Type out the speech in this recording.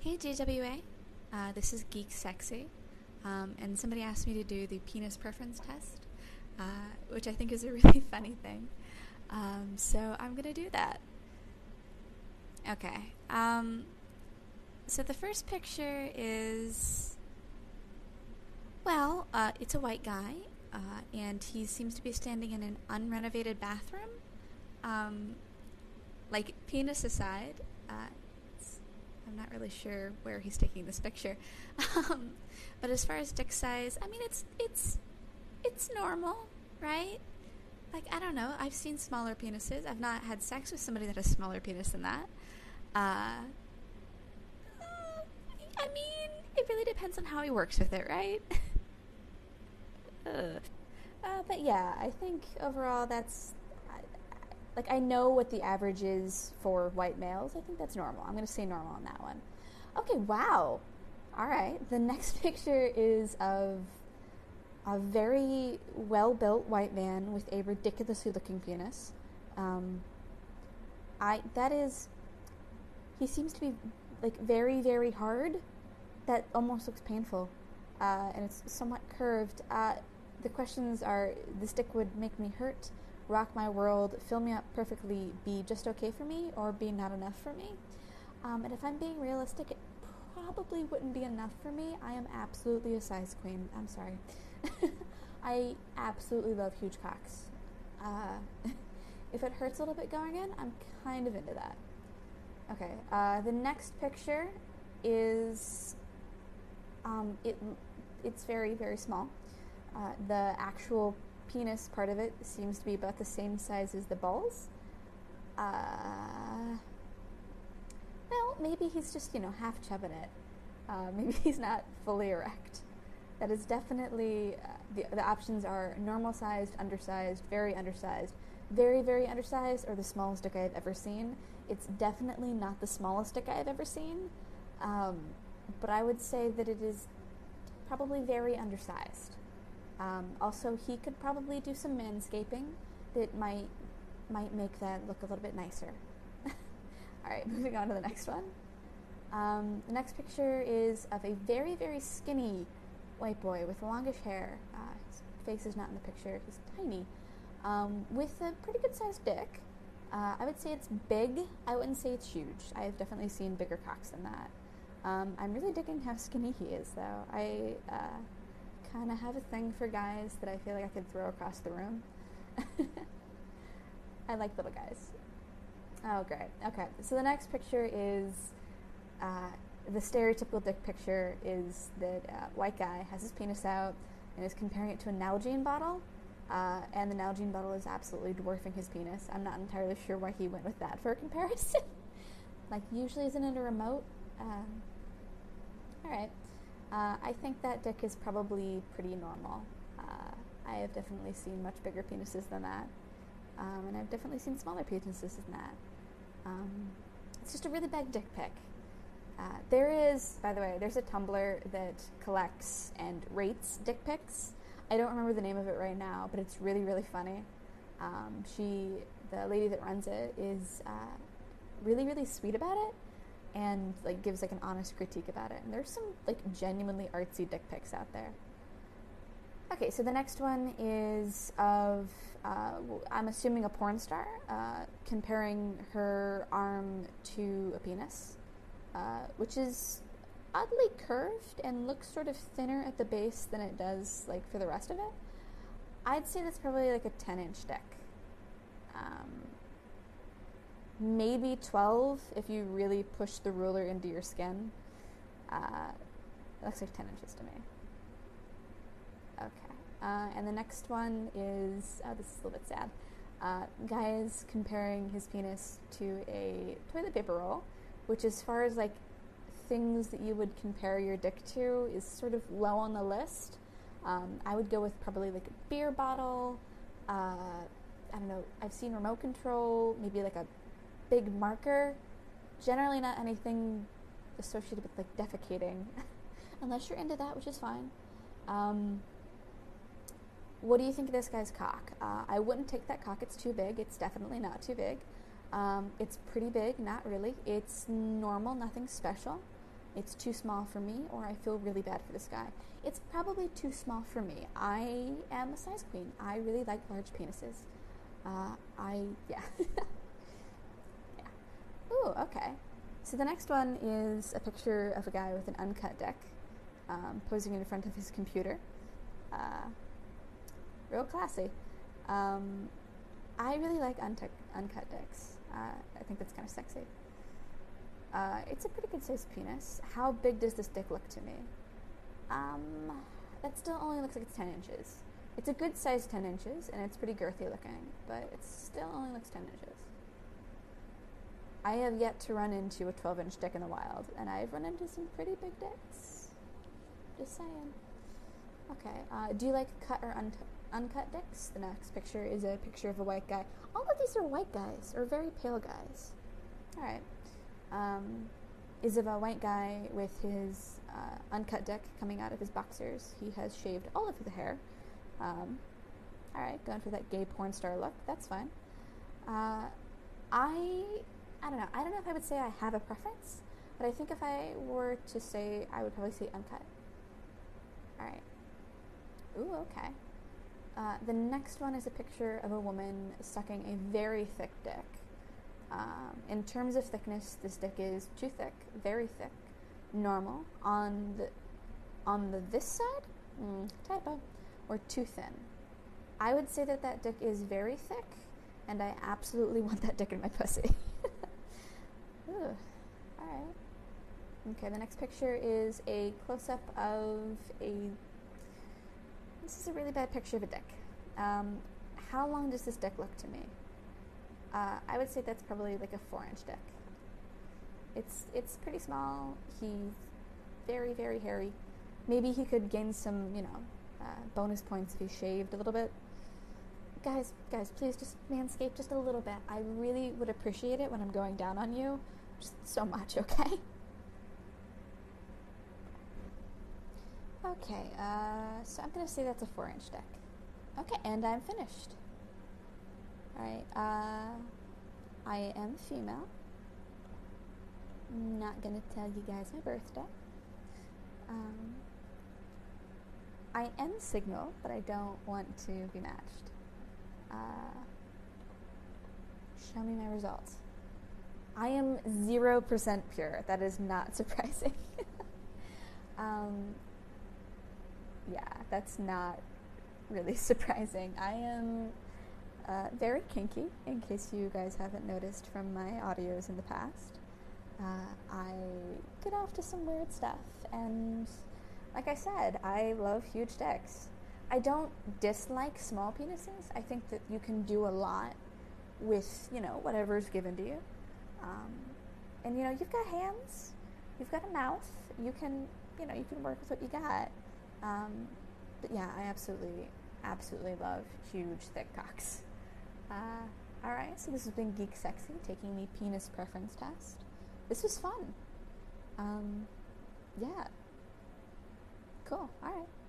Hey GWA, this is Geek Sexy, and somebody asked me to do the penis preference test, which I think is a really funny thing. So I'm gonna do that. Okay. So the first picture is, it's a white guy, and he seems to be standing in an unrenovated bathroom. Like penis aside, I'm not really sure where he's taking this picture. But as far as dick size, I mean, it's normal, right? Like, I don't know. I've seen smaller penises. I've not had sex with somebody that has a smaller penis than that. I mean, it really depends on how he works with it, right? But yeah, I think overall that's like, I know what the average is for white males. I think that's normal. I'm going to say normal on that one. Okay, wow. All right. The next picture is of a very well-built white man with a ridiculously looking penis. He seems to be like very, very hard. That almost looks painful, and it's somewhat curved. The questions are: this dick would make me hurt, rock my world, fill me up perfectly, be just okay for me, or be not enough for me. And if I'm being realistic, it probably wouldn't be enough for me. I am absolutely a size queen. I'm sorry. I absolutely love huge cocks. If it hurts a little bit going in, I'm kind of into that. Okay, the next picture is, it's very, very small. The actual penis part of it seems to be about the same size as the balls. Well, maybe he's just, half chubbing it. Maybe he's not fully erect. That is definitely, the options are normal sized, undersized, very undersized, very, very undersized, or the smallest dick I've ever seen. It's definitely not the smallest dick I've ever seen, but I would say that it is probably very undersized. Also, he could probably do some manscaping that might make that look a little bit nicer. Alright, moving on to the next one. The next picture is of a very, very skinny white boy with longish hair. His face is not in the picture, he's tiny. With a pretty good sized dick. I would say it's big. I wouldn't say it's huge. I have definitely seen bigger cocks than that. I'm really digging how skinny he is, though. I kind of have a thing for guys that I feel like I could throw across the room. I like little guys. Oh, great. Okay, so the next picture is, the stereotypical dick picture is that white guy has his penis out and is comparing it to a Nalgene bottle, and the Nalgene bottle is absolutely dwarfing his penis. I'm not entirely sure why he went with that for a comparison. Like, usually isn't it a remote? Alright. I think that dick is probably pretty normal. I have definitely seen much bigger penises than that. And I've definitely seen smaller penises than that. It's just a really big dick pic. There is, by the way, there's a Tumblr that collects and rates dick pics. I don't remember the name of it right now, but it's really, really funny. The lady that runs it is really, really sweet about it, and like gives like an honest critique about it. And there's some like genuinely artsy dick pics out there. Okay, so the next one is of, I'm assuming a porn star, comparing her arm to a penis, which is oddly curved and looks sort of thinner at the base than it does like for the rest of it. I'd say that's probably like a 10-inch dick. Maybe 12 if you really push the ruler into your skin. It looks like 10 inches to me. Okay. And the next one is, this is a little bit sad. Guy is comparing his penis to a toilet paper roll, which, as far as like things that you would compare your dick to, is sort of low on the list. I would go with probably like a beer bottle. I don't know. I've seen remote control, maybe like a big marker. Generally not anything associated with like defecating, unless you're into that, which is fine. What do you think of this guy's cock? I wouldn't take that cock. It's too big. It's definitely not too big. It's pretty big. Not really. It's normal. Nothing special. it's too small for me, or I feel really bad for this guy. It's probably too small for me. I am a size queen. I really like large penises. Yeah. Yeah. Ooh, okay. So the next one is a picture of a guy with an uncut dick, posing in front of his computer. Real classy. I really like uncut dicks. I think that's kind of sexy. It's a pretty good sized penis. How big does this dick look to me? That still only looks like it's 10 inches. It's a good size 10 inches, and it's pretty girthy looking, but it still only looks 10 inches. I have yet to run into a 12-inch dick in the wild, and I've run into some pretty big dicks. Just saying. Okay, do you like cut or uncut dicks? The next picture is a picture of a white guy. All of these are white guys, or very pale guys. Alright. Is of a white guy with his uncut dick coming out of his boxers. He has shaved all of the hair. Alright, going for that gay porn star look. That's fine. I don't know. I don't know if I would say I have a preference, but I think if I were to say, I would probably say uncut. Alright. Ooh, okay. The next one is a picture of a woman sucking a very thick dick. In terms of thickness, this dick is too thick, very thick, normal. On the this side, typo, or too thin. I would say that dick is very thick, and I absolutely want that dick in my pussy. Ugh. Alright. Okay, the next picture is a close-up of a... This is a really bad picture of a dick. How long does this dick look to me? I would say that's probably like a 4-inch dick. It's pretty small. He's very, very hairy. Maybe he could gain some, bonus points if he shaved a little bit. Guys, please just manscape just a little bit. I really would appreciate it when I'm going down on you. Just so much, okay? Okay, so I'm going to say that's a 4-inch dick. Okay, and I'm finished. Alright, I am female. I'm not going to tell you guys my birthday. I am single, but I don't want to be matched. Show me my results. I am 0% pure. That is not surprising. Yeah, that's not really surprising. I am very kinky, in case you guys haven't noticed from my audios in the past. I get off to some weird stuff, and like I said, I love huge dicks. I don't dislike small penises. I think that you can do a lot with, whatever's given to you. And, you've got hands, you've got a mouth, you can work with what you got. But yeah, I absolutely love huge, thick cocks. Alright, so this has been Geek Sexy, taking the penis preference test. This was fun. Yeah. Cool, alright.